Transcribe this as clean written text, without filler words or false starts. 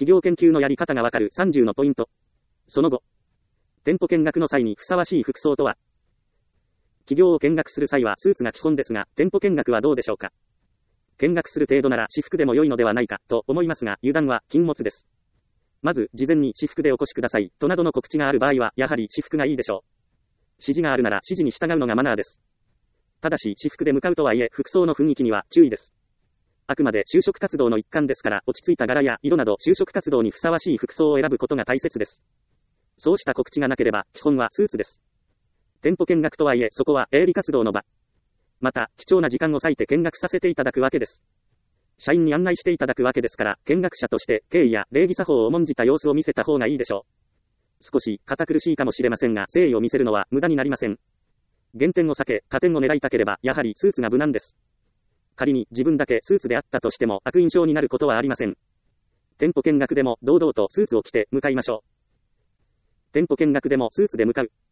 企業研究のやり方がわかる30のポイント。その後、店舗見学の際にふさわしい服装とは。企業を見学する際はスーツが基本ですが、店舗見学はどうでしょうか。見学する程度なら私服でも良いのではないかと思いますが、油断は禁物です。まず、事前に私服でお越しくださいとなどの告知がある場合は、やはり私服がいいでしょう。指示があるなら指示に従うのがマナーです。ただし、私服で向かうとはいえ、服装の雰囲気には注意です。あくまで就職活動の一環ですから、落ち着いた柄や色など就職活動にふさわしい服装を選ぶことが大切です。そうした告知がなければ、基本はスーツです。店舗見学とはいえ、そこは営利活動の場。また、貴重な時間を割いて見学させていただくわけです。社員に案内していただくわけですから、見学者として敬意や礼儀作法を重んじた様子を見せた方がいいでしょう。少し堅苦しいかもしれませんが、誠意を見せるのは無駄になりません。減点を避け、加点を狙いたければ、やはりスーツが無難です。仮に自分だけスーツであったとしても悪印象になることはありません。店舗見学でも堂々とスーツを着て向かいましょう。店舗見学でもスーツで向かう。